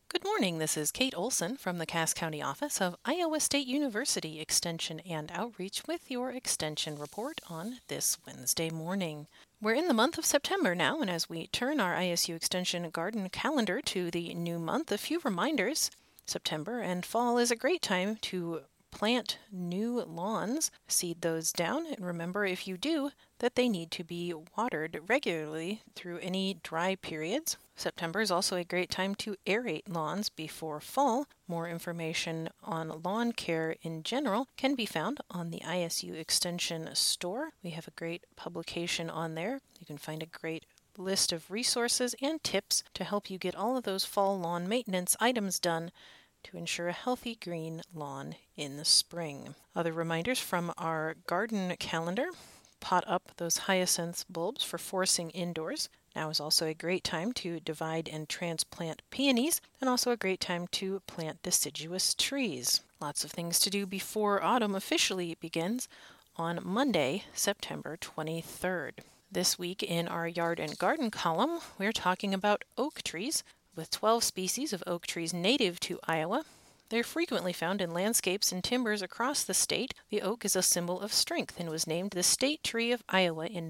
Good morning, this is Kate Olson from the Cass County office of Iowa State University Extension and Outreach with your Extension report on this Wednesday morning. We're in the month of September now, and as we turn our ISU Extension garden calendar to the new month, a few reminders. September and fall is a great time to plant new lawns, seed those down, and remember if you do that they need to be watered regularly through any dry periods. September is also a great time to aerate lawns before fall. More information on lawn care in general can be found on the ISU Extension store. We have a great publication on there. You can find a great list of resources and tips to help you get all of those fall lawn maintenance items done to ensure a healthy green lawn in the spring. Other reminders from our garden calendar: pot up those hyacinth bulbs for forcing indoors. Now is also a great time to divide and transplant peonies, and also a great time to plant deciduous trees. Lots of things to do before autumn officially begins on Monday, September 23rd. This week in our Yard and Garden column, we're talking about oak trees. With 12 species of oak trees native to Iowa, they're frequently found in landscapes and timbers across the state. The oak is a symbol of strength and was named the State Tree of Iowa in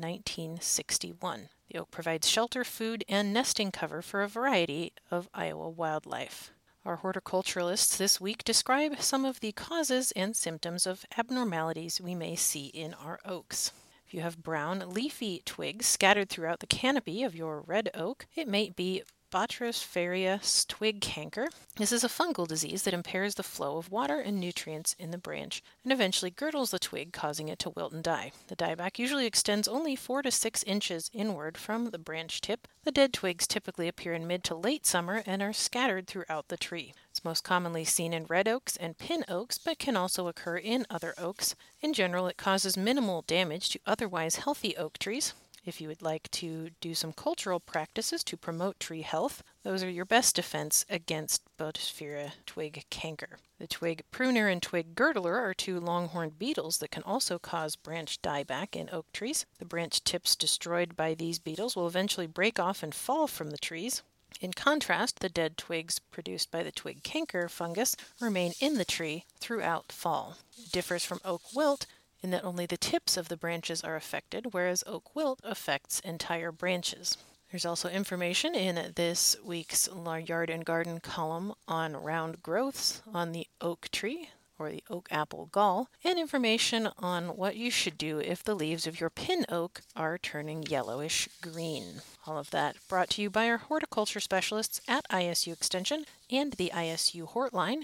1961. The oak provides shelter, food, and nesting cover for a variety of Iowa wildlife. Our horticulturalists this week describe some of the causes and symptoms of abnormalities we may see in our oaks. If you have brown, leafy twigs scattered throughout the canopy of your red oak, it may be Botryosphaera twig canker. This is a fungal disease that impairs the flow of water and nutrients in the branch and eventually girdles the twig, causing it to wilt and die. The dieback usually extends only 4 to 6 inches inward from the branch tip. The dead twigs typically appear in mid to late summer and are scattered throughout the tree. It's most commonly seen in red oaks and pin oaks, but can also occur in other oaks. In general, it causes minimal damage to otherwise healthy oak trees. If you would like to do some cultural practices to promote tree health, those are your best defense against Botryosphaera twig canker. The twig pruner and twig girdler are two longhorned beetles that can also cause branch dieback in oak trees. The branch tips destroyed by these beetles will eventually break off and fall from the trees. In contrast, the dead twigs produced by the twig canker fungus remain in the tree throughout fall. It differs from oak wilt in that only the tips of the branches are affected, whereas oak wilt affects entire branches. There's also information in this week's Yard and Garden column on round growths on the oak tree, or the oak apple gall, and information on what you should do if the leaves of your pin oak are turning yellowish green. All of that brought to you by our horticulture specialists at ISU Extension and the ISU Hortline,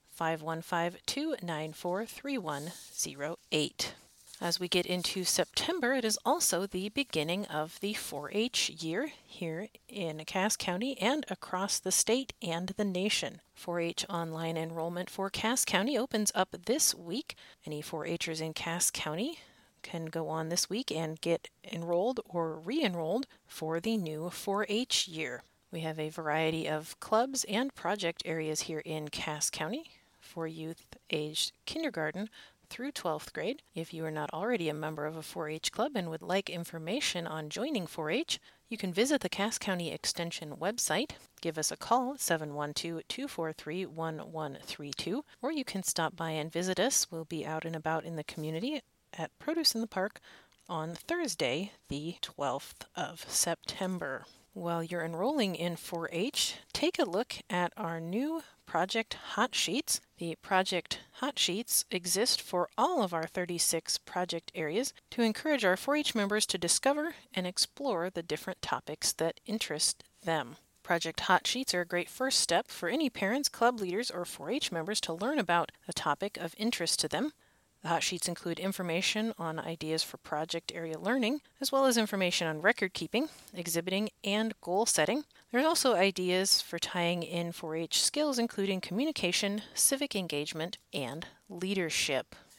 515-294-3108. As we get into September, it is also the beginning of the 4-H year here in Cass County and across the state and the nation. 4-H online enrollment for Cass County opens up this week. Any 4-Hers in Cass County can go on this week and get enrolled or re-enrolled for the new 4-H year. We have a variety of clubs and project areas here in Cass County for youth aged kindergarten through 12th grade. If you are not already a member of a 4-H club and would like information on joining 4-H, you can visit the Cass County Extension website, give us a call, 712-243-1132, or you can stop by and visit us. We'll be out and about in the community at Produce in the Park on Thursday, the 12th of September. While you're enrolling in 4-H, take a look at our new Project Hot Sheets. The Project Hot Sheets exist for all of our 36 project areas to encourage our 4-H members to discover and explore the different topics that interest them. Project Hot Sheets are a great first step for any parents, club leaders, or 4-H members to learn about a topic of interest to them. The hot sheets include information on ideas for project area learning, as well as information on record keeping, exhibiting, and goal setting. There's also ideas for tying in 4-H skills, including communication, civic engagement, and leadership.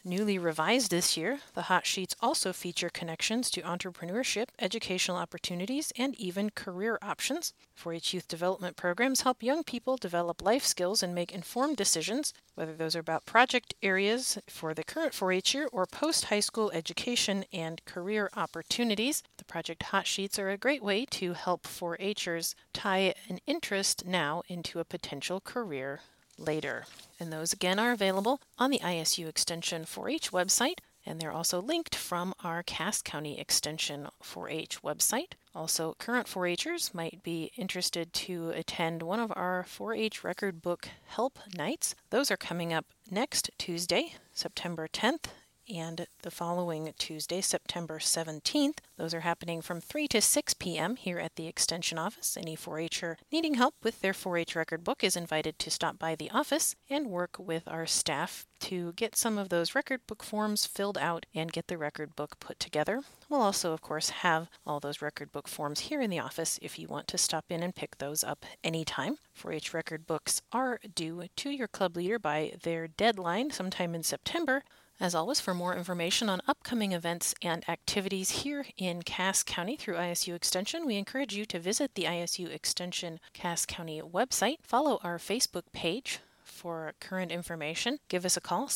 Newly revised this year, the hot sheets also feature connections to entrepreneurship, educational opportunities, and even career options. 4-H youth development programs help young people develop life skills and make informed decisions, whether those are about project areas for the current 4-H year or post-high school education and career opportunities. The Project Hot Sheets are a great way to help 4-Hers tie an interest now into a potential career later. And those again are available on the ISU Extension 4-H website, and they're also linked from our Cass County Extension 4-H website. Also, current 4-Hers might be interested to attend one of our 4-H record book help nights. Those are coming up next Tuesday, September 10th, and the following Tuesday, September 17th. Those are happening from 3 to 6 p.m. here at the Extension office. Any 4-Her needing help with their 4-H record book is invited to stop by the office and work with our staff to get some of those record book forms filled out and get the record book put together. We'll also, of course, have all those record book forms here in the office if you want to stop in and pick those up anytime. 4-H record books are due to your club leader by their deadline sometime in September. As always, for more information on upcoming events and activities here in Cass County through ISU Extension, we encourage you to visit the ISU Extension Cass County website, follow our Facebook page for current information, give us a call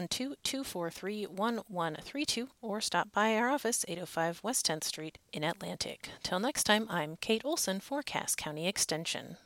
712-243-1132 or stop by our office 805 West 10th Street in Atlantic. Till next time, I'm Kate Olson for Cass County Extension.